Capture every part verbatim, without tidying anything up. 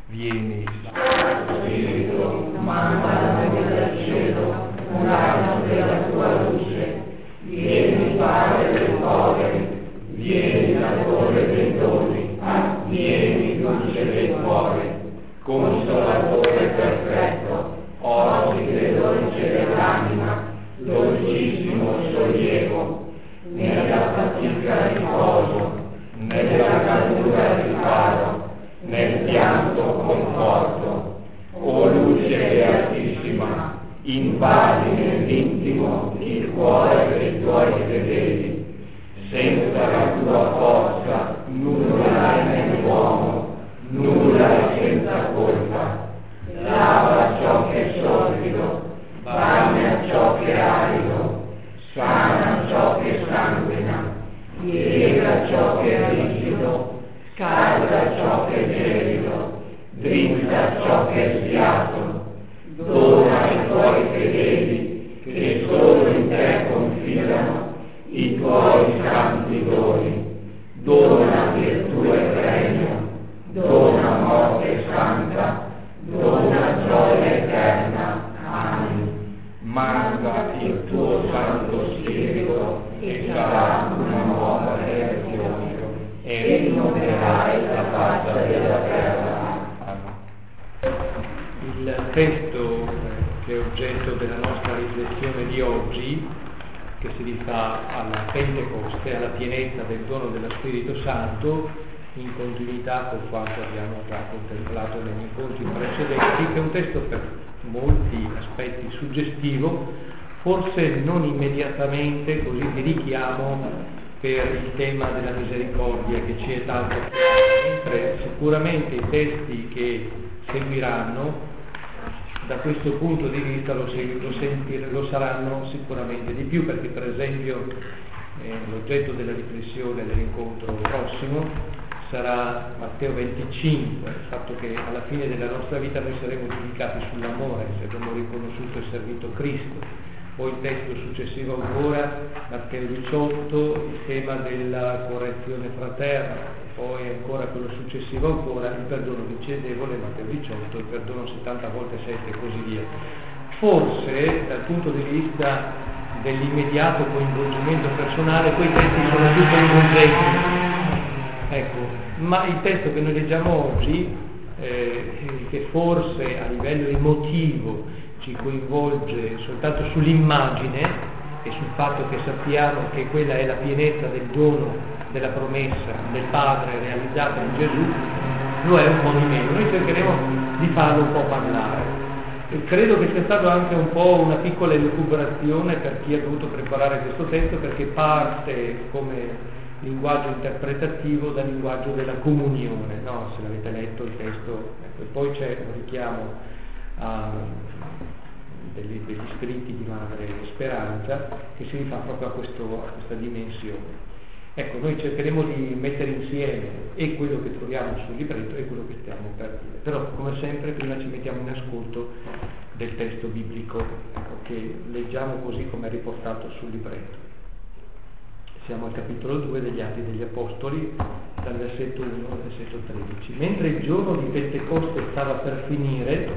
Vieni, Spirito, manda dal cielo un raggio della tua luce. Vieni, Padre dei poveri, vieni, datore dei doni, vieni, luce del cuore, consolatore perfetto, ospite dolce dell'anima, dolcissimo sollievo, nella fatica riposo, nella caduta riparo, nel pianto conforto. O luce beatissima, invadi nell'intimo il cuore dei tuoi fedeli. Senza la tua forza nulla è nell'uomo, nulla è senza colpa. Lava ciò che è sordido, bagna ciò che è arido, sana ciò che sanguina, piega ciò che è rigido, scalda ciò che è gelido, drizza ciò che è sfiato, dona ai tuoi fedeli che solo in te confidano i tuoi santi doni, dona virtù e premio, dona morte santa, dona gioia eterna. Amen. manda il tuo Santo Spirito e sarà una nuova creazione e rinnoverai la faccia della terra. Il testo che è oggetto della nostra riflessione di oggi, che si rifà alla Pentecoste, alla pienezza del dono dello Spirito Santo, in continuità con quanto abbiamo già contemplato negli incontri precedenti, che è un testo per molti aspetti suggestivo, forse non immediatamente così di richiamo per il tema della misericordia che ci è tanto caro, mentre sicuramente i testi che seguiranno da questo punto di vista lo, lo, sentire, lo saranno sicuramente di più, perché per esempio eh, l'oggetto della riflessione dell'incontro prossimo sarà Matteo venticinque, il fatto che alla fine della nostra vita noi saremo giudicati sull'amore, se abbiamo riconosciuto e servito Cristo. Poi il testo successivo ancora, Matteo diciotto, il tema della correzione fraterna, poi ancora quello successivo ancora, il perdono ricevevole, Matteo diciotto, il perdono settanta volte sette e così via. Forse dal punto di vista dell'immediato coinvolgimento personale quei testi sono più coinvolgenti. Ecco, ma il testo che noi leggiamo oggi, eh, che forse a livello emotivo ci coinvolge soltanto sull'immagine e sul fatto che sappiamo che quella è la pienezza del dono della promessa del Padre realizzata in Gesù, lo è un po' di meno. Noi cercheremo di farlo un po' parlare. E credo che sia stato anche un po' una piccola elucubrazione per chi ha dovuto preparare questo testo, perché parte come linguaggio interpretativo dal linguaggio della comunione, no? Se l'avete letto il testo, ecco. E poi c'è un richiamo a degli, degli scritti di Madre Speranza che si rifà proprio a, questo, a questa dimensione. Ecco, noi cercheremo di mettere insieme e quello che troviamo sul libretto e quello che stiamo per dire, però come sempre prima ci mettiamo in ascolto del testo biblico, ecco, che leggiamo così come è riportato sul libretto. Siamo al capitolo due degli Atti degli Apostoli, dal versetto uno al versetto tredici. Mentre il giorno di Pentecoste stava per finire,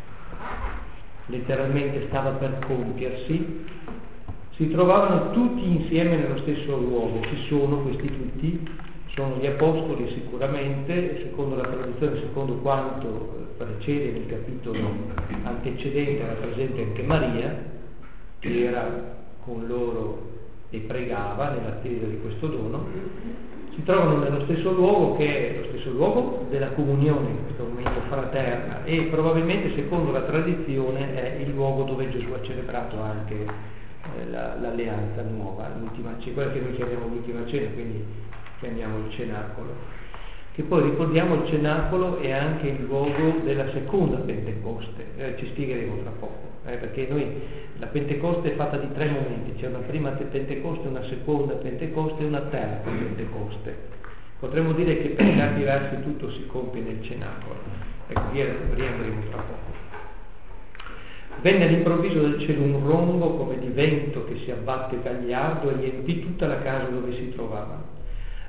letteralmente stava per compiersi, si trovavano tutti insieme nello stesso luogo. Chi sono questi tutti? Sono gli Apostoli sicuramente, secondo la traduzione, secondo quanto precede nel capitolo antecedente, era presente anche Maria, che era con loro e pregava nell'attesa di questo dono. Si trovano nello stesso luogo, che è lo stesso luogo della comunione, in questo momento fraterna, e probabilmente secondo la tradizione è il luogo dove Gesù ha celebrato anche eh, la, l'alleanza nuova, l'ultima cena, quella che noi chiamiamo l'ultima cena, quindi chiamiamo il cenacolo, che poi ricordiamo il cenacolo è anche il luogo della seconda Pentecoste, eh, ci spiegheremo tra poco. Eh, perché noi la Pentecoste è fatta di tre momenti, c'è una prima Pentecoste, una seconda Pentecoste e una terza Pentecoste. Potremmo dire che per certi versi tutto si compie nel cenacolo. Ecco, riandremo tra poco. Venne all'improvviso dal cielo un rombo come di vento che si abbatte gagliardo e riempì tutta la casa dove si trovavano.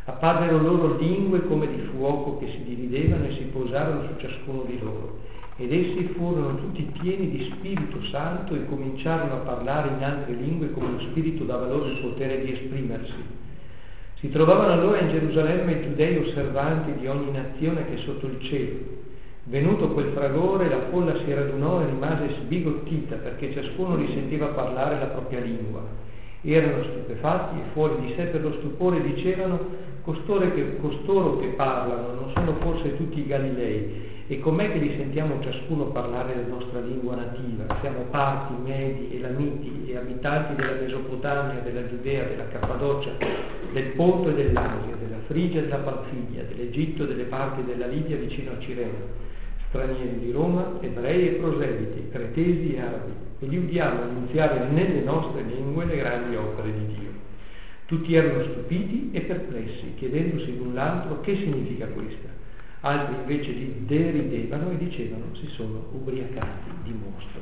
Apparvero loro lingue come di fuoco che si dividevano e si posarono su ciascuno di loro. Ed essi furono tutti pieni di Spirito Santo e cominciarono a parlare in altre lingue come lo Spirito dava loro il potere di esprimersi. Si trovavano allora in Gerusalemme giudei osservanti di ogni nazione che è sotto il cielo. Venuto quel fragore, la folla si radunò e rimase sbigottita, perché ciascuno li sentiva parlare la propria lingua. Erano stupefatti e fuori di sé per lo stupore dicevano: costoro che, costoro che parlano non sono forse tutti i Galilei? E com'è che li sentiamo ciascuno parlare la nostra lingua nativa? Siamo parti, medi, elamiti e abitanti della Mesopotamia, della Giudea, della Cappadocia, del Ponto e dell'Asia, della Frigia e della Panfilia, dell'Egitto e delle parti della Libia vicino a Cirene, stranieri di Roma, ebrei e proseliti, cretesi e arabi, e li udiamo annunziare nelle nostre lingue le grandi opere di Dio. Tutti erano stupiti e perplessi, chiedendosi l'un l'altro che significa questa. Altri invece li deridevano e dicevano: si sono ubriacati di mosto.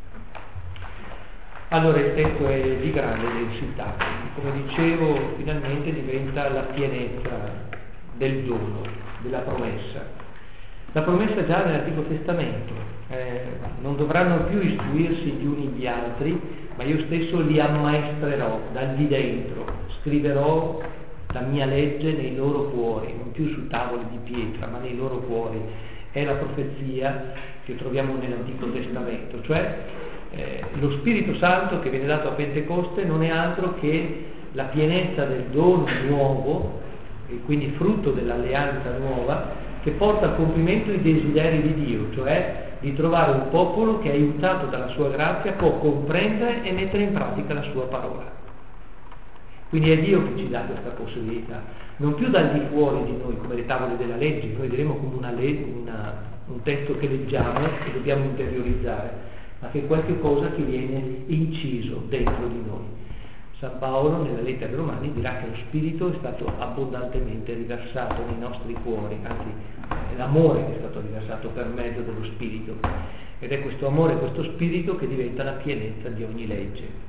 Allora il testo è di grande densità, come dicevo, finalmente diventa la pienezza del dono, della promessa. La promessa già nell'Antico Testamento: eh, non dovranno più istruirsi gli uni gli altri, ma io stesso li ammaestrerò dal di dentro, scriverò la mia legge nei loro cuori, non più su tavoli di pietra, ma nei loro cuori. È la profezia che troviamo nell'Antico Testamento, cioè eh, lo Spirito Santo che viene dato a Pentecoste non è altro che la pienezza del dono nuovo, e quindi frutto dell'alleanza nuova, che porta a compimento i desideri di Dio, cioè di trovare un popolo che, aiutato dalla sua grazia, può comprendere e mettere in pratica la sua parola. Quindi è Dio che ci dà questa possibilità, non più dal di fuori di noi come le tavole della legge, noi diremo come una legge, una, un testo che leggiamo e dobbiamo interiorizzare, ma che è qualche cosa che viene inciso dentro di noi. San Paolo nella lettera ai Romani dirà che lo Spirito è stato abbondantemente riversato nei nostri cuori, anzi è l'amore che è stato riversato per mezzo dello Spirito, ed è questo amore, questo Spirito che diventa la pienezza di ogni legge.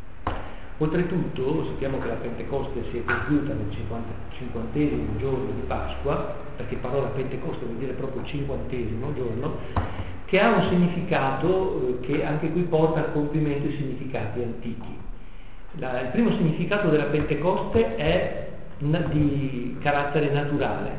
Oltretutto sappiamo che la Pentecoste si è compiuta nel cinquantesimo giorno di Pasqua, perché parola Pentecoste vuol dire proprio cinquantesimo giorno, che ha un significato che anche qui porta a compimento i significati antichi. La, il primo significato della Pentecoste è di carattere naturale,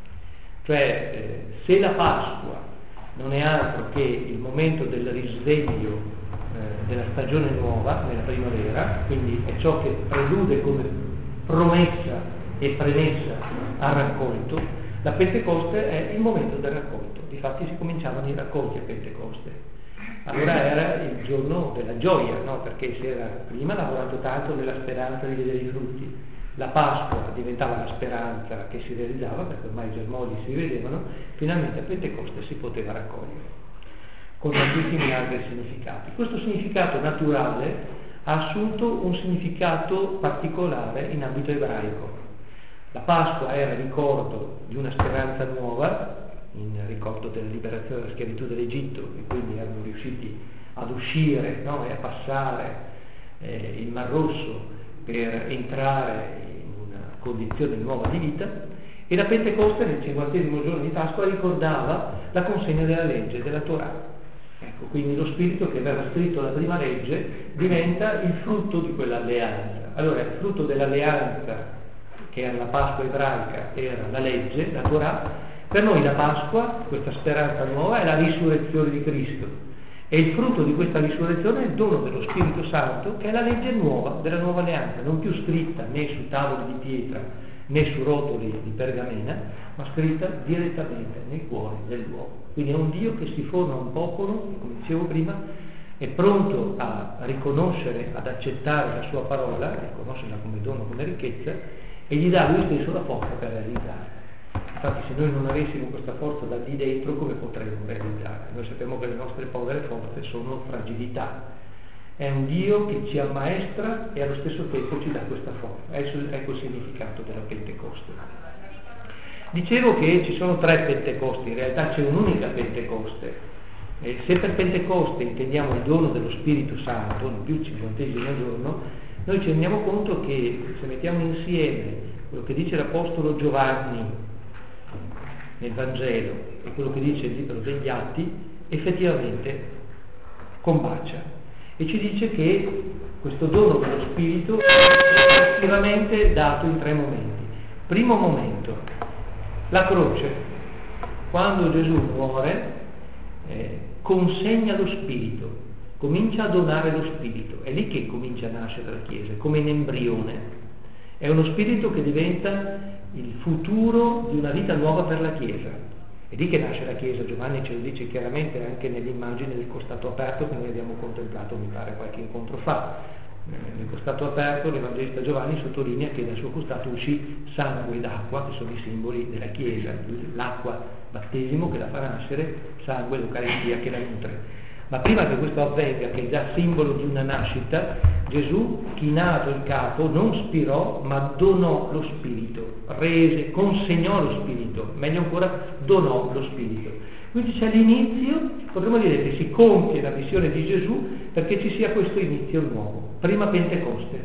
cioè eh, se la Pasqua non è altro che il momento del risveglio della stagione nuova, nella primavera, quindi è ciò che prelude come promessa e premessa al raccolto, la Pentecoste è il momento del raccolto. Difatti si cominciavano i raccolti a Pentecoste. Allora era il giorno della gioia, no? Perché si era prima lavorato tanto nella speranza di vedere i frutti. La Pasqua diventava la speranza che si realizzava, perché ormai i germogli si vedevano, finalmente a Pentecoste si poteva raccogliere, con tantissimi altri significati. Questo significato naturale ha assunto un significato particolare in ambito ebraico. La Pasqua era ricordo di una speranza nuova, in ricordo della liberazione dalla schiavitù dell'Egitto, e quindi erano riusciti ad uscire, no, e a passare eh, il Mar Rosso per entrare in una condizione nuova di vita, e la Pentecoste nel cinquantesimo giorno di Pasqua ricordava la consegna della legge, della Torah. Ecco, quindi lo Spirito che aveva scritto la prima legge diventa il frutto di quell'alleanza. Allora il frutto dell'alleanza, che era la Pasqua ebraica, era la legge, la Torah. Per noi la Pasqua, questa speranza nuova, è la risurrezione di Cristo, e il frutto di questa risurrezione è il dono dello Spirito Santo, che è la legge nuova della nuova alleanza, non più scritta né su tavoli di pietra né su rotoli di pergamena, ma scritta direttamente nei cuori dell'uomo. Quindi è un Dio che si forma un popolo, come dicevo prima, è pronto a riconoscere, ad accettare la sua parola, riconoscerla come dono, come ricchezza, e gli dà lui stesso la forza per realizzare. Infatti se noi non avessimo questa forza da di dentro, come potremmo realizzare? Noi sappiamo che le nostre povere forze sono fragilità. È un Dio che ci ammaestra e allo stesso tempo ci dà questa forza. Ecco il significato della Pentecoste. Dicevo che ci sono tre Pentecosti, in realtà c'è un'unica Pentecoste. E se per Pentecoste intendiamo il dono dello Spirito Santo, non più il cinquantesimo giorno, noi ci rendiamo conto che se mettiamo insieme quello che dice l'Apostolo Giovanni nel Vangelo e quello che dice il libro degli Atti effettivamente combacia, e ci dice che questo dono dello Spirito è effettivamente dato in tre momenti. Primo momento, la croce. Quando Gesù muore, eh, consegna lo Spirito, comincia a donare lo Spirito, è lì che comincia a nascere la Chiesa, come in embrione. È uno Spirito che diventa il futuro di una vita nuova per la Chiesa. È lì che nasce la Chiesa. Giovanni ce lo dice chiaramente anche nell'immagine del costato aperto che noi abbiamo contemplato, mi pare, qualche incontro fa. Nel costato aperto l'Evangelista Giovanni sottolinea che dal suo costato uscì sangue ed acqua, che sono i simboli della Chiesa, l'acqua battesimo che la fa nascere, sangue l'Eucaristia che la nutre. Ma prima che questo avvenga, che è già simbolo di una nascita, Gesù, chinato il capo, non spirò, ma donò lo Spirito, rese, consegnò lo Spirito, meglio ancora, donò lo Spirito. Quindi c'è l'inizio, potremmo dire che si compie la missione di Gesù perché ci sia questo inizio nuovo. Prima Pentecoste.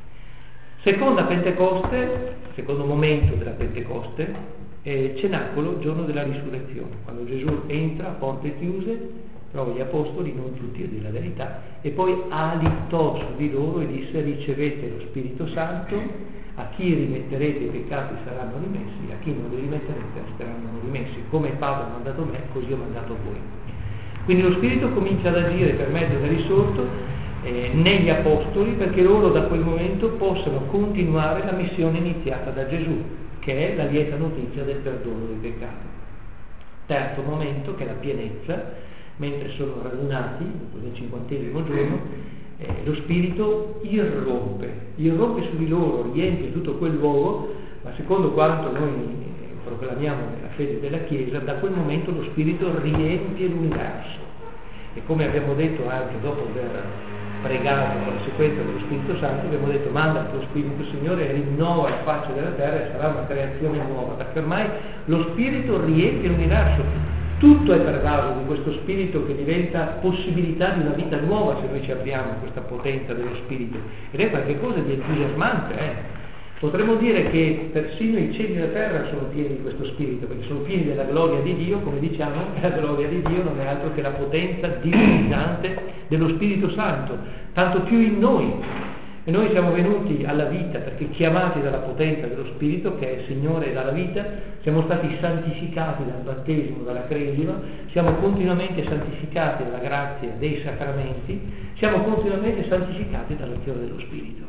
Seconda Pentecoste, secondo momento della Pentecoste, eh, cenacolo, giorno della risurrezione, quando Gesù entra a porte chiuse, trova gli apostoli, non tutti a dire la verità, e poi alitò su di loro e disse: ricevete lo Spirito Santo, a chi rimetterete i peccati saranno rimessi, a chi non li rimetterete saranno rimessi. Come il Padre ha mandato me, così ho mandato voi. Quindi lo Spirito comincia ad agire per mezzo del risorto eh, negli apostoli, perché loro da quel momento possano continuare la missione iniziata da Gesù, che è la lieta notizia del perdono dei peccati. Terzo momento, che è la pienezza. Mentre sono radunati, nel cinquantesimo giorno, eh, lo Spirito irrompe, irrompe su di loro, riempie tutto quel luogo, ma secondo quanto noi proclamiamo nella fede della Chiesa, da quel momento lo Spirito riempie l'universo. E come abbiamo detto anche dopo aver pregato con la sequenza dello Spirito Santo, abbiamo detto: manda il tuo Spirito, Signore, e rinnova la faccia della terra, e sarà una creazione nuova, perché ormai lo Spirito riempie l'universo. Tutto è pervaso di questo Spirito che diventa possibilità di una vita nuova se noi ci apriamo a questa potenza dello Spirito. Ed è qualcosa di entusiasmante. Eh? Potremmo dire che persino i cieli e la terra sono pieni di questo Spirito, perché sono pieni della gloria di Dio, come diciamo, la gloria di Dio non è altro che la potenza divinizzante dello Spirito Santo, tanto più in noi. E noi siamo venuti alla vita perché chiamati dalla potenza dello Spirito, che è il Signore dalla vita, siamo stati santificati dal battesimo, dalla cresima, siamo continuamente santificati dalla grazia dei sacramenti, siamo continuamente santificati dall'azione dello Spirito.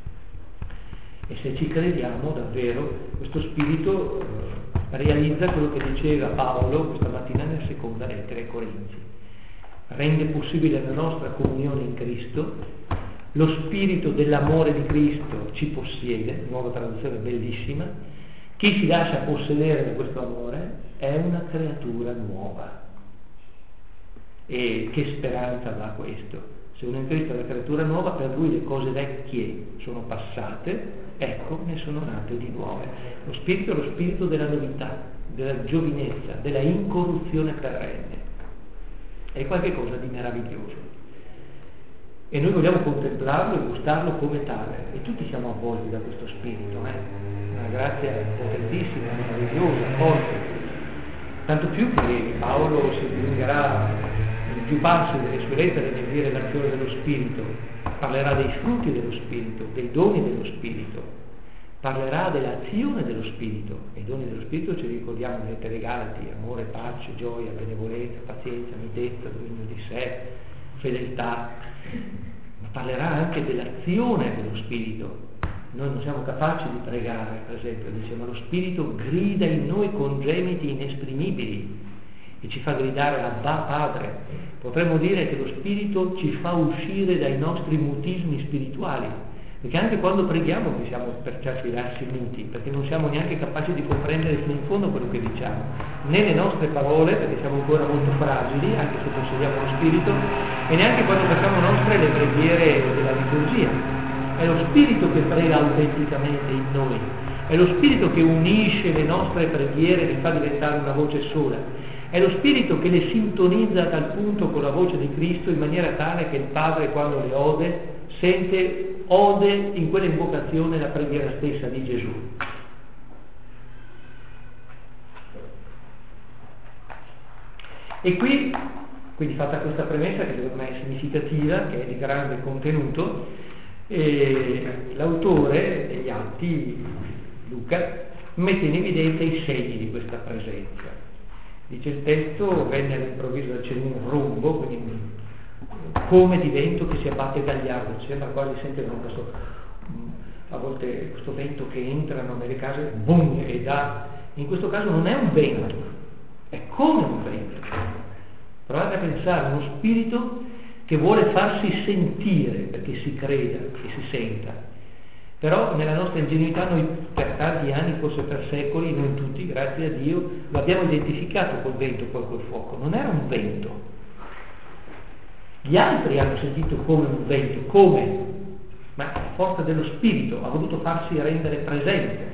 E se ci crediamo davvero, questo Spirito eh, realizza quello che diceva Paolo questa mattina nella seconda lettera ai Corinzi. Rende possibile la nostra comunione in Cristo. Lo spirito dell'amore di Cristo ci possiede, nuova traduzione bellissima. Chi si lascia possedere da questo amore è una creatura nuova. E che speranza dà questo? Se uno in Cristo è una creatura nuova, per lui le cose vecchie sono passate, ecco, ne sono nate di nuove. Lo spirito è lo spirito della novità, della giovinezza, della incorruzione perenne. È qualcosa di meraviglioso. E noi vogliamo contemplarlo e gustarlo come tale, e tutti siamo avvolti da questo spirito, eh? Una grazia potentissima, meravigliosa, forte. Tanto più che Paolo si dilungherà in più passi delle sue lettere nel dire l'azione dello spirito, parlerà dei frutti dello spirito, dei doni dello spirito, parlerà dell'azione dello spirito, e i doni dello spirito ci ricordiamo nelle lettere Galati: amore, pace, gioia, benevolenza, pazienza, mitezza, dominio di sé, fedeltà. Ma parlerà anche dell'azione dello Spirito. Noi non siamo capaci di pregare, per esempio, dice, ma lo Spirito grida in noi con gemiti inesprimibili e ci fa gridare l'Abba Padre. Potremmo dire che lo Spirito ci fa uscire dai nostri mutismi spirituali, perché anche quando preghiamo noi siamo per certi versi muti, perché non siamo neanche capaci di comprendere fino in fondo quello che diciamo, né le nostre parole, perché siamo ancora molto fragili, anche se possediamo lo Spirito, e neanche quando facciamo nostre le preghiere della liturgia. È lo Spirito che prega autenticamente in noi, è lo Spirito che unisce le nostre preghiere e le fa diventare una voce sola, è lo Spirito che le sintonizza a tal punto con la voce di Cristo in maniera tale che il Padre, quando le ode, sente, ode in quella invocazione la preghiera stessa di Gesù. E qui, quindi fatta questa premessa che secondo me è significativa, che è di grande contenuto, e l'autore degli Atti, Luca, mette in evidenza i segni di questa presenza. Dice il testo: venne all'improvviso dal cielo un rombo, quindi un, come di vento che si abbatte dagli alberi, ci sembra quasi sentire questo, a volte questo vento che entrano nelle case, boom, e dà. In questo caso non è un vento, è come un vento. Provate a pensare a uno spirito che vuole farsi sentire perché si creda e si senta. Però nella nostra ingenuità noi per tanti anni, forse per secoli, noi tutti, grazie a Dio, lo abbiamo identificato col vento, poi col fuoco. Non era un vento. Gli altri hanno sentito come un vento, come? Ma a forza dello spirito ha voluto farsi rendere presente.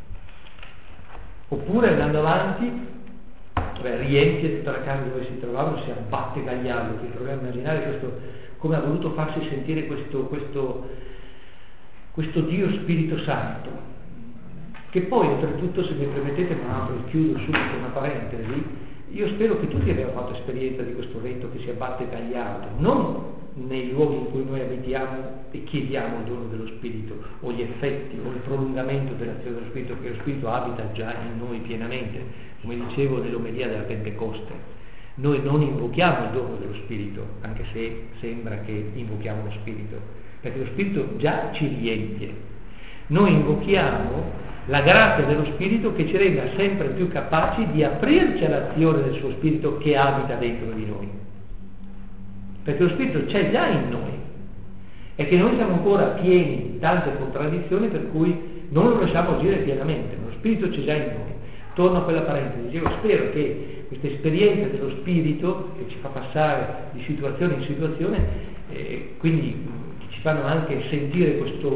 Oppure andando avanti, beh, riempie tutta la casa dove si trovavano, si abbatte dagli alberi. Proviamo a immaginare questo, come ha voluto farsi sentire questo, questo questo Dio Spirito Santo, che poi oltretutto, se mi permettete, ma apro e chiudo subito una parentesi, io spero che tutti abbiamo fatto esperienza di questo vento che si abbatte dagli alberi, non nei luoghi in cui noi abitiamo e chiediamo il dono dello Spirito, o gli effetti, o il prolungamento dell'azione dello Spirito, perché lo Spirito abita già in noi pienamente, come dicevo nell'omelia della Pentecoste. Noi non invochiamo il dono dello Spirito, anche se sembra che invochiamo lo Spirito, perché lo Spirito già ci riempie. Noi invochiamo la grazia dello Spirito che ci renda sempre più capaci di aprirci all'azione del suo Spirito che abita dentro di noi, perché lo Spirito c'è già in noi, è che noi siamo ancora pieni di tante contraddizioni per cui non lo lasciamo agire pienamente. Lo Spirito c'è già in noi. Torno a quella parentesi, dicevo, spero che questa esperienza dello Spirito che ci fa passare di situazione in situazione, eh, quindi ci fanno anche sentire questa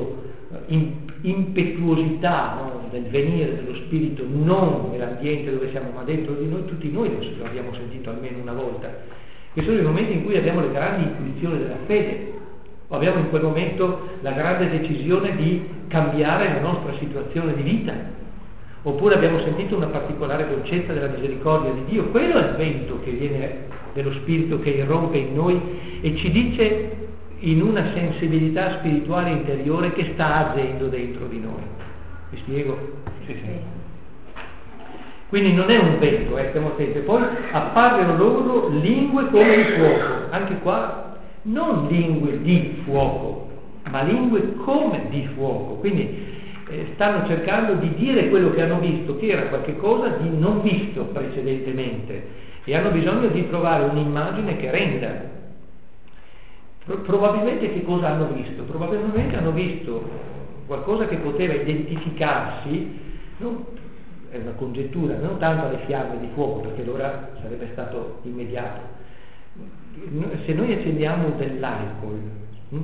impetuosità, no, del venire dello Spirito non nell'ambiente dove siamo ma dentro di noi, tutti noi lo abbiamo sentito almeno una volta, che sono i momenti in cui abbiamo le grandi intuizioni della fede, o abbiamo in quel momento la grande decisione di cambiare la nostra situazione di vita, oppure abbiamo sentito una particolare dolcezza della misericordia di Dio. Quello è il vento che viene dello Spirito, che irrompe in noi e ci dice in una sensibilità spirituale interiore che sta agendo dentro di noi. Mi spiego? Sì, sì. Quindi non è un vento, eh, stiamo attenti. Poi appaiono loro lingue come di fuoco. Anche qua non lingue di fuoco, ma lingue come di fuoco. Quindi eh, stanno cercando di dire quello che hanno visto, che era qualche cosa di non visto precedentemente, e hanno bisogno di trovare un'immagine che renda. Probabilmente che cosa hanno visto? Probabilmente hanno visto qualcosa che poteva identificarsi, non, è una congettura, non tanto alle fiamme di fuoco, perché allora sarebbe stato immediato. Se noi accendiamo dell'alcol, hm,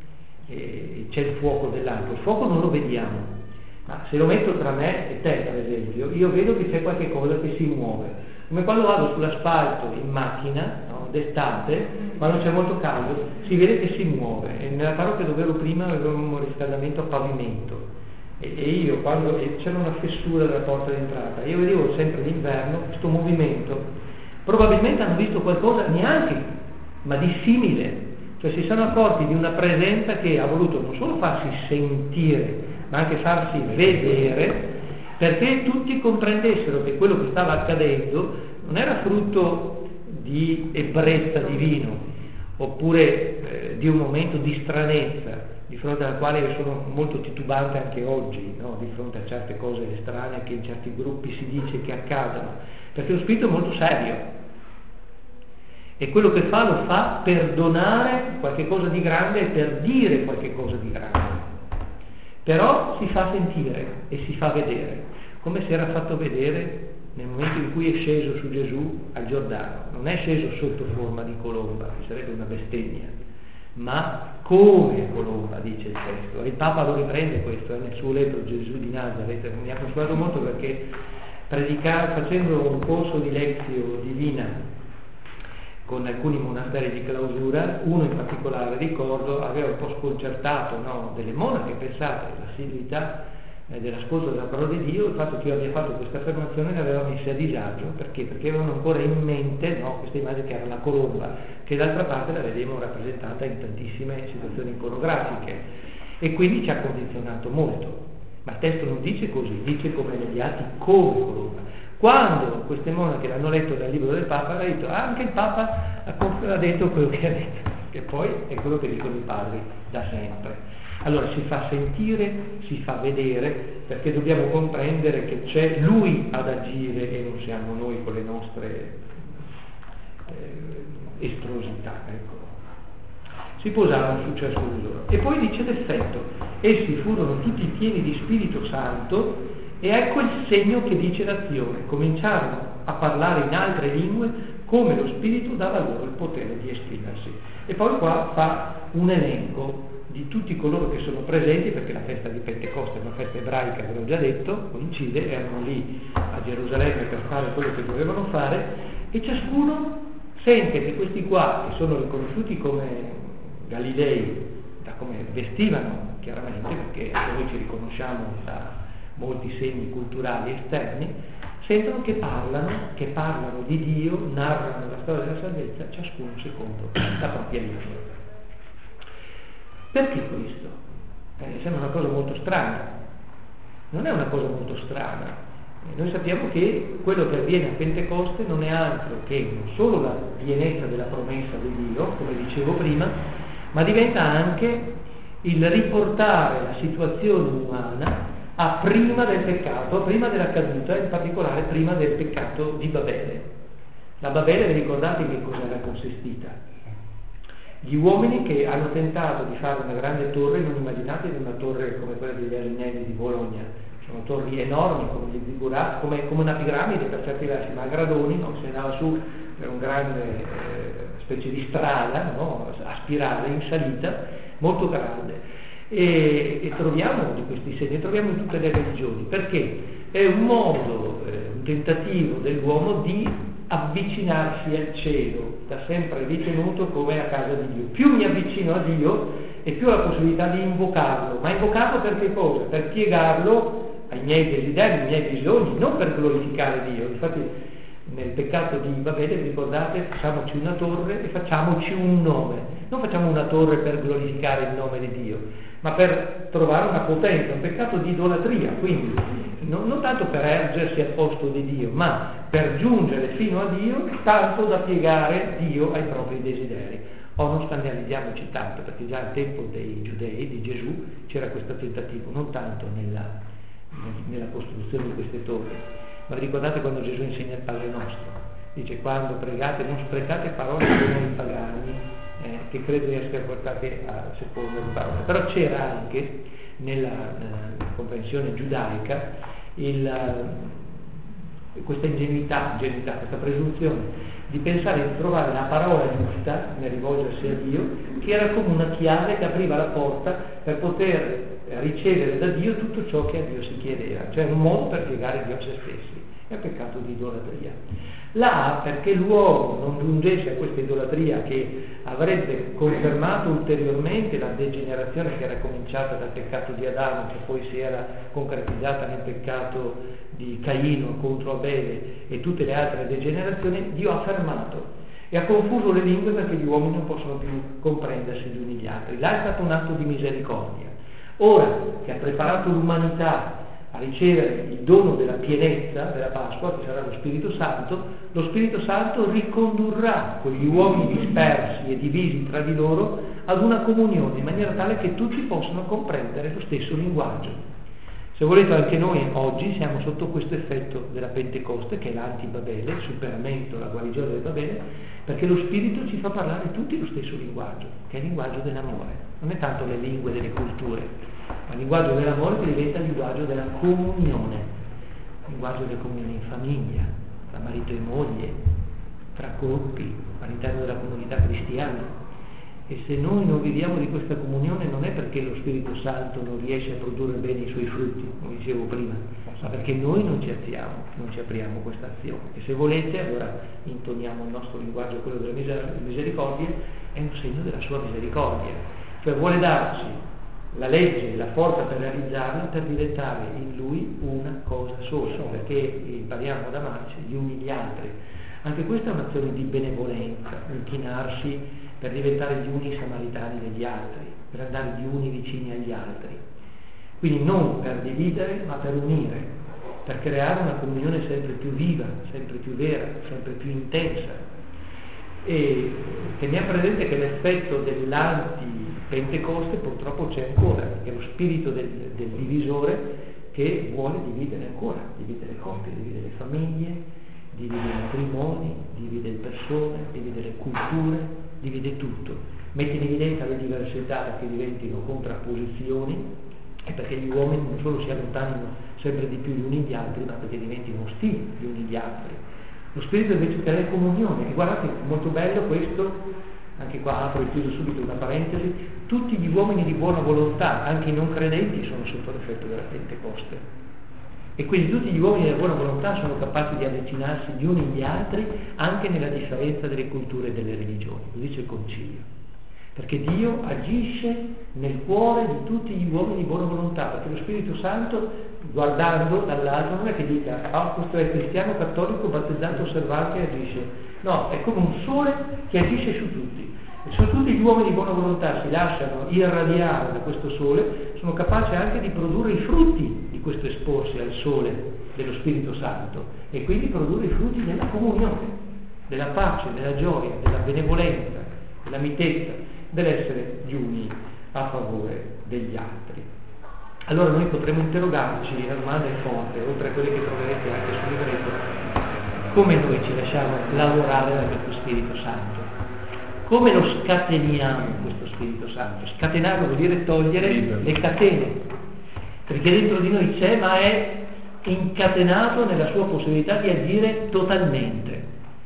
e c'è il fuoco dell'alcol, il fuoco non lo vediamo, ma se lo metto tra me e te, per esempio, io vedo che c'è qualche cosa che si muove. Come quando vado sull'asfalto in macchina, no, d'estate, quando c'è molto caldo, si vede che si muove. E nella parrocchia dove ero prima avevamo un riscaldamento a pavimento, e, e io quando e c'era una fessura della porta d'entrata, io vedevo sempre d'inverno questo movimento. Probabilmente hanno visto qualcosa neanche, ma di simile, cioè si sono accorti di una presenza che ha voluto non solo farsi sentire, ma anche farsi vedere, perché tutti comprendessero che quello che stava accadendo non era frutto di ebbrezza di vino, oppure eh, di un momento di stranezza, di fronte alla quale io sono molto titubante anche oggi, no? Di fronte a certe cose strane che in certi gruppi si dice che accadono, perché lo spirito è molto serio, e quello che fa lo fa per donare qualche cosa di grande e per dire qualche cosa di grande. Però si fa sentire e si fa vedere, come si era fatto vedere nel momento in cui è sceso su Gesù al Giordano. Non è sceso sotto forma di colomba, che sarebbe una bestemmia, ma come colomba, dice il testo. E il Papa lo riprende questo eh, nel suo libro Gesù di Nazareth. Mi ha consolato molto perché predicare, facendo un corso di lezio divina con alcuni monasteri di clausura, uno in particolare ricordo aveva un po' sconcertato, no, delle monache, pensate, l'assiduità eh, dell'ascolto della parola di Dio, il fatto che io abbia fatto questa affermazione ne aveva messi a disagio. Perché? Perché avevano ancora in mente, no, questa immagine che era la colomba, che d'altra parte la vedevamo rappresentata in tantissime situazioni iconografiche, e quindi ci ha condizionato molto. Ma il testo non dice così, dice come negli atti come colomba. Quando queste monache l'hanno letto dal libro del Papa, ha detto, ah, anche il Papa ha detto quello che ha detto, che poi è quello che dicono i padri da sempre. Allora si fa sentire, si fa vedere, perché dobbiamo comprendere che c'è Lui ad agire e non siamo noi con le nostre eh, estrosità, ecco. Si posarono su ciascuno di loro. E poi dice l'effetto: essi furono tutti pieni di Spirito Santo, e ecco il segno che dice l'azione: cominciarono a parlare in altre lingue come lo Spirito dava loro il potere di esprimersi. E poi qua fa un elenco di tutti coloro che sono presenti, perché la festa di Pentecoste è una festa ebraica, ve l'ho già detto, coincide, erano lì a Gerusalemme per fare quello che dovevano fare, e ciascuno sente che questi qua, che sono riconosciuti come Galilei, da come vestivano chiaramente, perché noi ci riconosciamo da molti segni culturali esterni, sentono che parlano, che parlano di Dio, narrano la storia della salvezza, ciascuno secondo la propria lingua. Perché questo? Eh, sembra una cosa molto strana. Non è una cosa molto strana. Eh, noi sappiamo che quello che avviene a Pentecoste non è altro che non solo la pienezza della promessa di Dio, come dicevo prima, ma diventa anche il riportare la situazione umana a prima del peccato, a prima della caduta, in particolare prima del peccato di Babele. La Babele, vi ricordate in che cosa era consistita? Gli uomini che hanno tentato di fare una grande torre, non immaginate una torre come quella degli Asinelli di Bologna, sono torri enormi come gli zigurati, come, come una piramide per certi versi, ma a gradoni, no? Si andava su per un grande eh, specie di strada, no? A spirale, in salita, molto grande. E, e troviamo di questi segni, troviamo in tutte le religioni, perché è un modo, eh, un tentativo dell'uomo di avvicinarsi al cielo, da sempre ritenuto come a casa di Dio. Più mi avvicino a Dio e più ho la possibilità di invocarlo, ma invocarlo per che cosa? Per piegarlo ai miei desideri, ai miei bisogni, non per glorificare Dio. Infatti nel peccato di Babele, vi ricordate, facciamoci una torre e facciamoci un nome. Non facciamo una torre per glorificare il nome di Dio, ma per trovare una potenza, un peccato di idolatria, quindi non, non tanto per ergersi al posto di Dio, ma per giungere fino a Dio, tanto da piegare Dio ai propri desideri. O non scandalizziamoci tanto, perché già al tempo dei giudei, di Gesù, c'era questo tentativo, non tanto nella, nella costruzione di queste torri, ma ricordate quando Gesù insegna il Padre Nostro, dice: quando pregate non sprecate parole come i pagani, eh, che credono di essere portate a secondo le parole. Però c'era anche nella eh, comprensione giudaica il, questa ingenuità, ingenuità, questa presunzione di pensare di trovare la parola giusta nel rivolgersi a Dio, che era come una chiave che apriva la porta per poter ricevere da Dio tutto ciò che a Dio si chiedeva, cioè un modo per piegare Dio a se stessi. È un peccato di idolatria. Là, perché l'uomo non giungesse a questa idolatria che avrebbe confermato ulteriormente la degenerazione che era cominciata dal peccato di Adamo, che poi si era concretizzata nel peccato di Caino contro Abele e tutte le altre degenerazioni, Dio ha fermato e ha confuso le lingue perché gli uomini non possono più comprendersi gli uni gli altri. Là è stato un atto di misericordia. Ora che ha preparato l'umanità a ricevere il dono della pienezza della Pasqua, che sarà lo Spirito Santo, lo Spirito Santo ricondurrà quegli uomini dispersi e divisi tra di loro ad una comunione, in maniera tale che tutti possano comprendere lo stesso linguaggio. Se volete, anche noi oggi siamo sotto questo effetto della Pentecoste, che è l'anti-Babele, il superamento, la guarigione del Babele, perché lo Spirito ci fa parlare tutti lo stesso linguaggio, che è il linguaggio dell'amore. Non è tanto le lingue delle culture, ma il linguaggio dell'amore che diventa il linguaggio della comunione, il linguaggio della comunione in famiglia, tra marito e moglie, tra gruppi, all'interno della comunità cristiana. E se noi non viviamo di questa comunione non è perché lo Spirito Santo non riesce a produrre bene i suoi frutti, come dicevo prima, ma perché noi non ci apriamo, non ci apriamo a questa azione. E se volete, allora intoniamo il nostro linguaggio, quello della misericordia, è un segno della sua misericordia, cioè vuole darci la legge e la forza per realizzarla, per diventare in lui una cosa sola, perché impariamo ad amarci gli uni gli altri. Anche questa è un'azione di benevolenza, inchinarsi per diventare gli uni samaritani degli altri, per andare gli uni vicini agli altri. Quindi non per dividere, ma per unire, per creare una comunione sempre più viva, sempre più vera, sempre più intensa. E teniamo presente che l'effetto dell'anti-Pentecoste purtroppo c'è ancora, è lo spirito del, del divisore che vuole dividere ancora, divide le coppie, divide le famiglie, divide i matrimoni, divide le persone, divide le culture, divide tutto. Mette in evidenza le diversità perché diventino contrapposizioni e perché gli uomini non solo si allontanino sempre di più gli uni gli altri, ma perché diventino ostili gli uni gli altri. Lo spirito invece crea comunione, e guardate, molto bello questo, anche qua apro e chiudo subito una parentesi, tutti gli uomini di buona volontà, anche i non credenti, sono sotto l'effetto della Pentecoste. E quindi tutti gli uomini della buona volontà sono capaci di avvicinarsi gli uni agli altri anche nella differenza delle culture e delle religioni, lo dice il Concilio. Perché Dio agisce nel cuore di tutti gli uomini di buona volontà, perché lo Spirito Santo, guardando dall'alto, non è che dica, ah, questo è cristiano, cattolico, battezzato, osservante e agisce. No, è come un sole che agisce su tutti. E su tutti gli uomini di buona volontà si lasciano irradiare da questo sole, sono capaci anche di produrre i frutti di questo esporsi al sole dello Spirito Santo, e quindi produrre i frutti della comunione, della pace, della gioia, della benevolenza, della mitezza, dell'essere gli uni a favore degli altri. Allora noi potremo interrogarci, la domanda è forte, oltre a quelle che troverete anche sul libretto, come noi ci lasciamo lavorare da questo Spirito Santo? Come lo scateniamo questo Spirito Santo? Scatenarlo vuol dire togliere le catene, perché dentro di noi c'è, ma è incatenato nella sua possibilità di agire totalmente.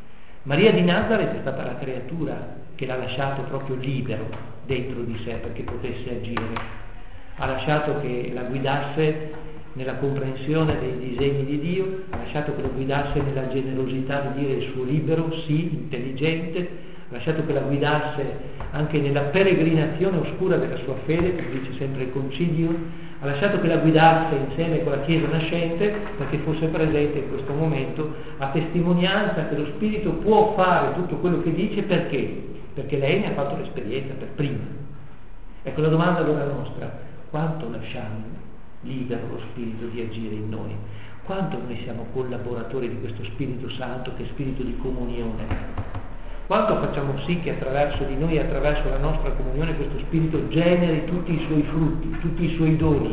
Maria di Nazareth è stata la creatura che l'ha lasciato proprio libero dentro di sé perché potesse agire. Ha lasciato che la guidasse nella comprensione dei disegni di Dio, ha lasciato che la guidasse nella generosità di dire il suo libero, sì, intelligente, ha lasciato che la guidasse anche nella peregrinazione oscura della sua fede, come dice sempre il Concilio, ha lasciato che la guidasse insieme con la Chiesa nascente perché fosse presente in questo momento a testimonianza che lo Spirito può fare tutto quello che dice. Perché? Perché lei ne ha fatto l'esperienza per prima. Ecco, la domanda allora nostra: quanto lasciamo libero lo Spirito di agire in noi? Quanto noi siamo collaboratori di questo Spirito Santo che è spirito di comunione? Quanto facciamo sì che attraverso di noi, attraverso la nostra comunione, questo Spirito generi tutti i suoi frutti, tutti i suoi doni?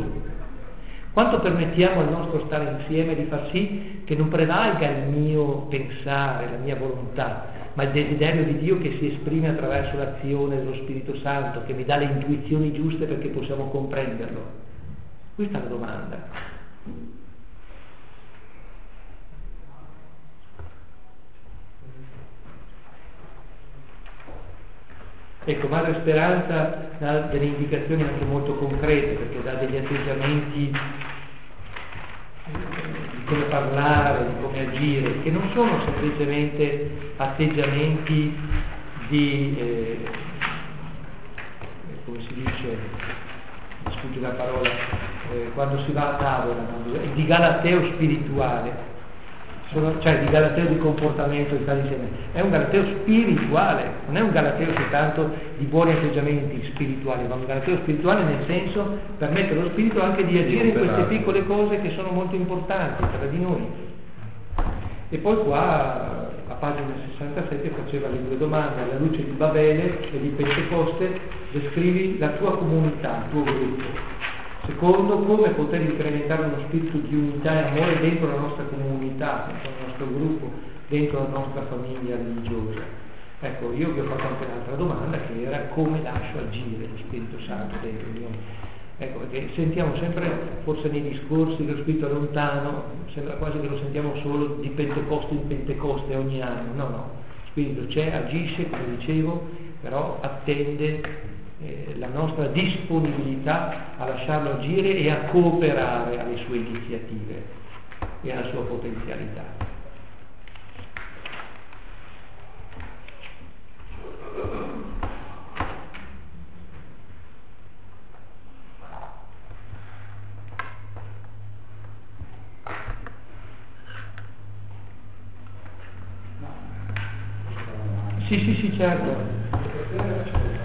Quanto permettiamo al nostro stare insieme di far sì che non prevalga il mio pensare, la mia volontà, ma il desiderio di Dio che si esprime attraverso l'azione dello Spirito Santo, che mi dà le intuizioni giuste perché possiamo comprenderlo? Questa è la domanda. Ecco, Madre Speranza dà delle indicazioni anche molto concrete, perché dà degli atteggiamenti di come parlare, di come agire, che non sono semplicemente atteggiamenti di, eh, come si dice, mi sfugge la parola, eh, quando si va a tavola, no? Di galateo spirituale. Sono, cioè di galateo di comportamento, di stare insieme, è un galateo spirituale, non è un galateo soltanto di buoni atteggiamenti spirituali, ma un galateo spirituale nel senso permette allo spirito anche di agire in queste piccole cose che sono molto importanti tra di noi. E poi qua a pagina sessantasette faceva le due domande: alla luce di Babele e di Pentecoste descrivi la tua comunità, il tuo gruppo. Secondo, come poter incrementare uno spirito di unità e amore dentro la nostra comunità, dentro il nostro gruppo, dentro la nostra famiglia religiosa. Ecco, io vi ho fatto anche un'altra domanda, che era: come lascio agire lo Spirito Santo dentro di noi? Ecco, perché sentiamo sempre, forse nei discorsi, che lo Spirito è lontano, sembra quasi che lo sentiamo solo di Pentecoste in Pentecoste ogni anno. No, no, lo Spirito c'è, agisce, come dicevo, però attende Eh, la nostra disponibilità a lasciarlo agire e a cooperare alle sue iniziative e alla sua potenzialità. Sì, sì, sì, certo. Bisogna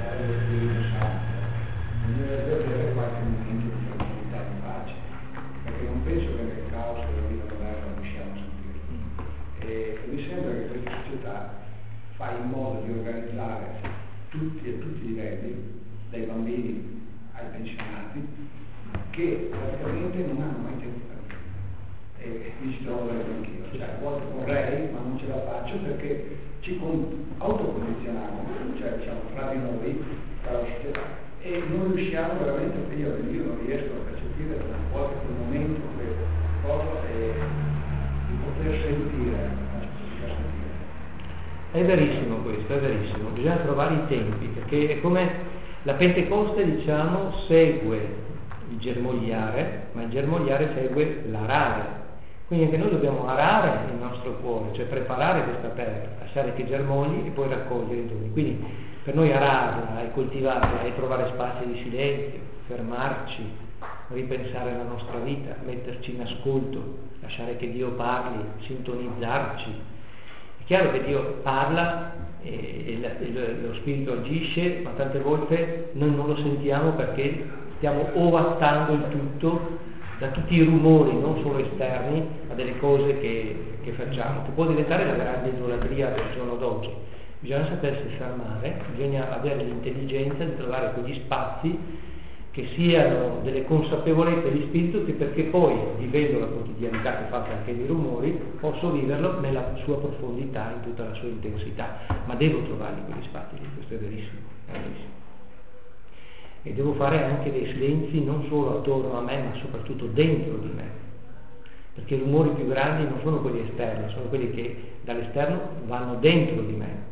avere qualche momento di tranquillità e di pace, perché non penso che nel caos della vita moderna riusciamo a sentirlo. E mi sembra che questa società fa in modo di organizzare tutti a tutti i livelli, dai bambini ai pensionati, che praticamente non hanno mai tempo per niente. E mi ci trovo anch'io, cioè a volte vorrei, ma non ce la faccio perché ci con- autocondizioniamo, cioè diciamo fra di noi, tra la società, e non riusciamo veramente, io, io non riesco a percepire da volte quel momento, quel cosa, e di poter sentire, no? Poter sentire. È verissimo questo, è verissimo, bisogna trovare i tempi, perché è come la Pentecoste, diciamo, segue il germogliare, ma il germogliare segue l'arare. Quindi anche noi dobbiamo arare il nostro cuore, cioè preparare questa terra, lasciare che germogli e poi raccogliere i doni. Quindi per noi ararla e coltivarla è trovare spazi di silenzio, fermarci, ripensare alla nostra vita, metterci in ascolto, lasciare che Dio parli, sintonizzarci. È chiaro che Dio parla e, e, la, e lo Spirito agisce, ma tante volte noi non lo sentiamo perché stiamo ovattando il tutto da tutti i rumori, non solo esterni, ma delle cose che, che facciamo, che può diventare la grande idolatria del giorno d'oggi. Bisogna sapersi fermare, bisogna avere l'intelligenza di trovare quegli spazi che siano delle consapevolezze di spirito, che perché poi, vivendo la quotidianità che fa anche dei rumori, posso viverlo nella sua profondità, in tutta la sua intensità, ma devo trovare quegli spazi lì, questo è verissimo, è verissimo. E devo fare anche dei silenzi non solo attorno a me, ma soprattutto dentro di me, perché i rumori più grandi non sono quelli esterni, sono quelli che dall'esterno vanno dentro di me.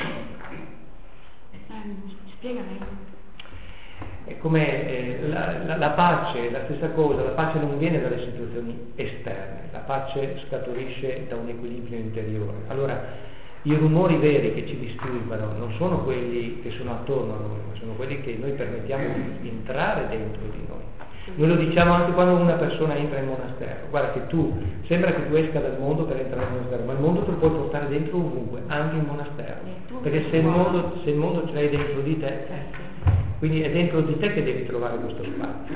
Spiega meglio. È come eh, la, la, la pace, la stessa cosa, la pace non viene dalle situazioni esterne, la pace scaturisce da un equilibrio interiore. Allora, i rumori veri che ci disturbano non sono quelli che sono attorno a noi, ma sono quelli che noi permettiamo di entrare dentro di noi. Noi lo diciamo anche quando una persona entra in monastero: guarda che tu, sembra che tu esca dal mondo per entrare in monastero, ma il mondo te lo puoi portare dentro ovunque, anche in monastero, perché se il mondo, se il mondo ce l'hai dentro di te, quindi è dentro di te che devi trovare questo spazio.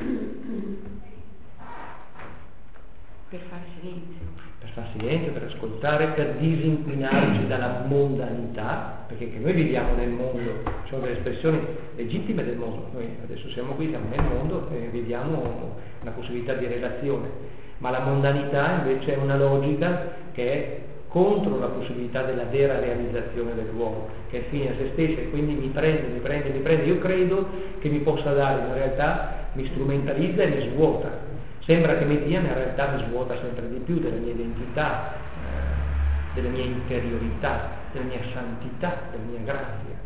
Per fare silenzio. Per far silenzio, per ascoltare, per disinquinarci dalla mondanità, perché che noi viviamo nel mondo, ci sono delle espressioni legittime del mondo, noi adesso siamo qui, siamo nel mondo e viviamo una possibilità di relazione, ma la mondanità invece è una logica che è contro la possibilità della vera realizzazione dell'uomo, che è fine a se stesso, e quindi mi prende, mi prende, mi prende, io credo che mi possa dare, in realtà mi strumentalizza e mi svuota. Sembra che mi dia, ma in realtà mi svuota sempre di più della mia identità, eh, della mia interiorità, della mia santità, della mia grazia.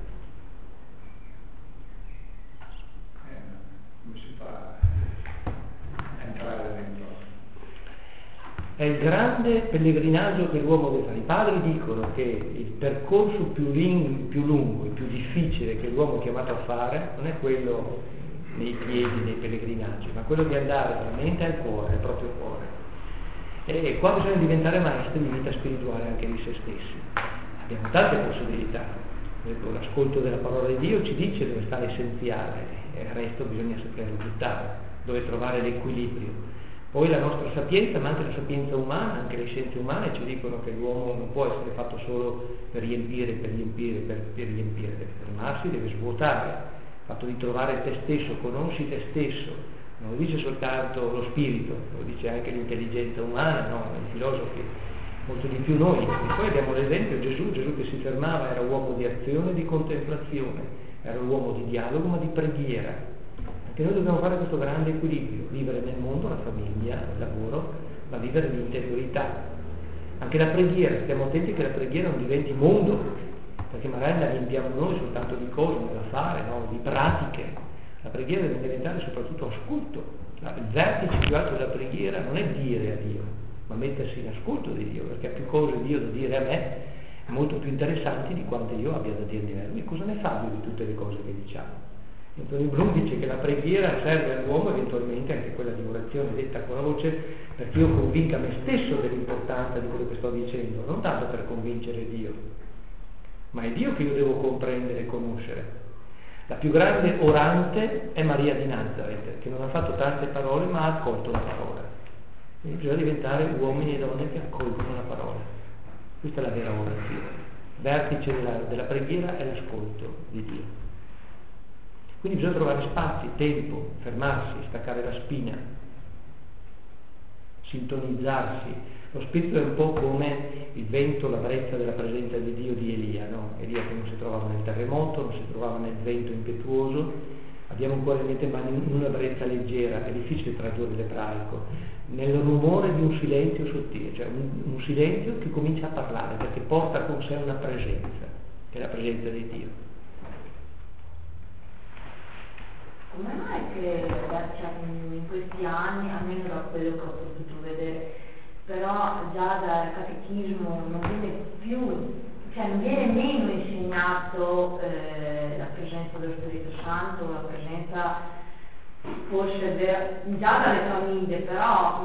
Eh, come si fa a entrare dentro? È il grande pellegrinaggio che l'uomo deve fare. I padri dicono che il percorso più, ling- più lungo e più difficile che l'uomo è chiamato a fare non è quello nei piedi, nei pellegrinaggi, ma quello di andare veramente al cuore, al proprio cuore. E qua bisogna diventare maestri di vita spirituale anche di se stessi. Abbiamo tante possibilità. L'ascolto della parola di Dio ci dice dove sta l'essenziale, e il resto bisogna saperlo buttare, dove trovare l'equilibrio. Poi la nostra sapienza, ma anche la sapienza umana, anche le scienze umane ci dicono che l'uomo non può essere fatto solo per riempire, per riempire, per, per riempire, deve fermarsi, deve svuotare. Il fatto di trovare te stesso, conosci te stesso, non lo dice soltanto lo spirito, lo dice anche l'intelligenza umana, no? I filosofi, molto di più noi. E poi abbiamo l'esempio Gesù, Gesù che si fermava, era uomo di azione e di contemplazione, era un uomo di dialogo ma di preghiera. Anche noi dobbiamo fare questo grande equilibrio, vivere nel mondo, la famiglia, il lavoro, ma vivere l'interiorità. Anche la preghiera, stiamo attenti che la preghiera non diventi mondo, perché magari la riempiamo noi soltanto di cose da fare, no? Di pratiche. La preghiera deve diventare soprattutto ascolto. Il vertice più alto della preghiera non è dire a Dio, ma mettersi in ascolto di Dio, perché ha più cose Dio da dire a me, molto più interessanti di quante io abbia da dirgli a lui. Cosa ne fa lui di tutte le cose che diciamo? Antonio Blum dice che la preghiera serve all'uomo, eventualmente anche quella di orazione detta con la voce, perché io convinca me stesso dell'importanza di quello che sto dicendo, non tanto per convincere Dio. ma è Dio che io devo comprendere e conoscere. La più grande orante è Maria di Nazareth, che non ha fatto tante parole ma ha accolto la parola. Quindi bisogna diventare uomini e donne che accolgono la parola. Questa è la vera orazione. Vertice della, della preghiera è l'ascolto di Dio. Quindi bisogna trovare spazi, tempo, fermarsi, staccare la spina, sintonizzarsi. Lo spirito è un po' come il vento, la brezza della presenza di Dio di Elia, no? Elia che non si trovava nel terremoto, non si trovava nel vento impetuoso, abbiamo ancora in mente ma in una brezza leggera, è difficile tradurre l'ebraico, nel rumore di un silenzio sottile, cioè un, un silenzio che comincia a parlare perché porta con sé una presenza, che è la presenza di Dio. Come mai che cioè, in questi anni, almeno da quello che ho potuto vedere, però già dal catechismo non viene più, cioè non viene meno insegnato eh, la presenza dello Spirito Santo, la presenza forse ver- già dalle famiglie, però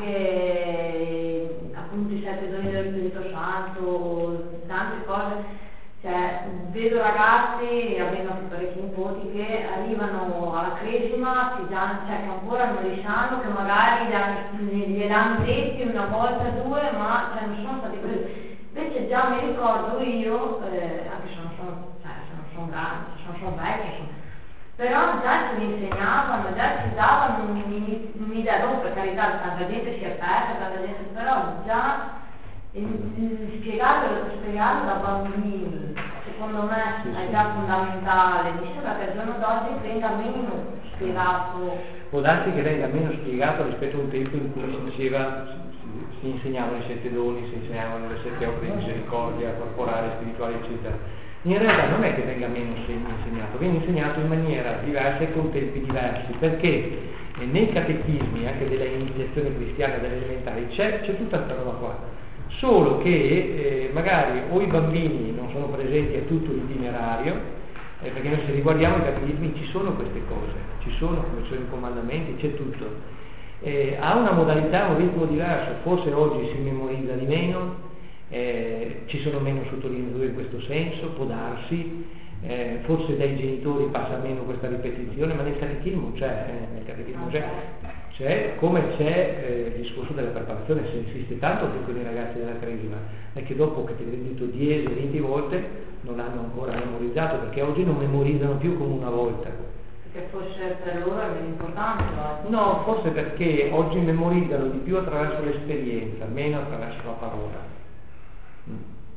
anche appunto i sette doni dello Spirito Santo, tante cose. Cioè, vedo ragazzi, avendo anche parecchi nipoti, che arrivano alla cresima, che, già, cioè, che ancora non li sanno, che magari gli hanno detti una volta, due, ma cioè, non sono stati presi. Invece già mi ricordo io, eh, anche se non sono, cioè, se non sono grandi, se non sono vecchi, insomma, però già ci insegnavano, già ci davano un'idea, non per carità, tanta gente si è persa, tanta gente, però già spiegarlo, spiegarlo da bambini, secondo me è già fondamentale. Mi sembra che al giorno d'oggi venga meno spiegato. Può darsi che venga meno spiegato rispetto a un tempo in cui si diceva, si, si insegnavano i sette doni, si insegnavano le sette opere di misericordia, corporale, spirituale, eccetera. In realtà non è che venga meno insegnato, viene insegnato in maniera diversa e con tempi diversi, perché nei catechismi, anche della iniziazione cristiana delle elementari, c'è, c'è tutta questa roba qua. Solo che eh, magari o i bambini non sono presenti a tutto l'itinerario, eh, perché noi se riguardiamo i catechismi ci sono queste cose, ci sono come sono i comandamenti, c'è tutto. Eh, ha una modalità, un ritmo diverso, forse oggi si memorizza di meno, eh, ci sono meno sottolineature in questo senso, può darsi, eh, forse dai genitori passa meno questa ripetizione, ma nel catechismo c'è, eh, nel catechismo c'è. C'è, come c'è eh, il discorso della preparazione, si insiste tanto che con i ragazzi della cresima, è che dopo che ti ho detto dieci venti volte non l'hanno ancora memorizzato, perché oggi non memorizzano più come una volta. Perché forse per loro è meno importante? No, forse perché oggi memorizzano di più attraverso l'esperienza, meno attraverso la parola. Mm.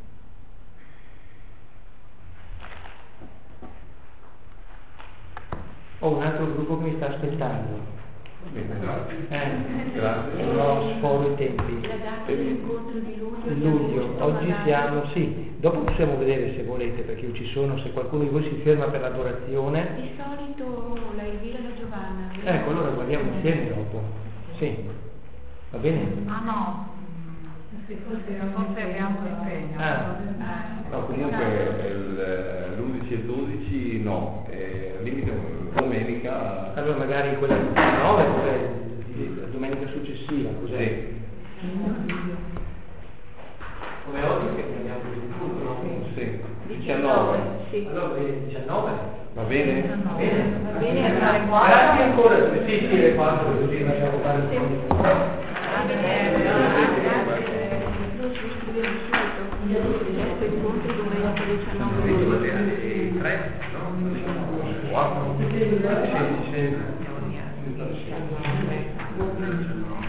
Ho un altro gruppo che mi sta aspettando. Eh, Grazie. no, sforo i tempi. La data dell'incontro di luglio. Luglio, oggi siamo, sì, dopo possiamo vedere se volete, perché io ci sono, se qualcuno di voi si ferma per l'adorazione. Di solito la Elvira e la Giovanna. Ecco, allora guardiamo insieme dopo. Sì, va bene? Ah no, forse abbiamo impegno. Ah. No, comunque il- l'undici e dodici no, eh, limite domenica. Allora magari quella nove, cos'è? La domenica successiva, cos'è? Sì. Come oggi che prendiamo il tutto, no? Sì, diciannove. Sì. Allora eh, diciannove? Va bene? Va bene? Va bene, alle quattro. Grazie ancora, sì, sì, le quattro, così lasciamo fare un po'. Questo incontro domenica diciannove. Alle tre, no? quattro. Sì, sì.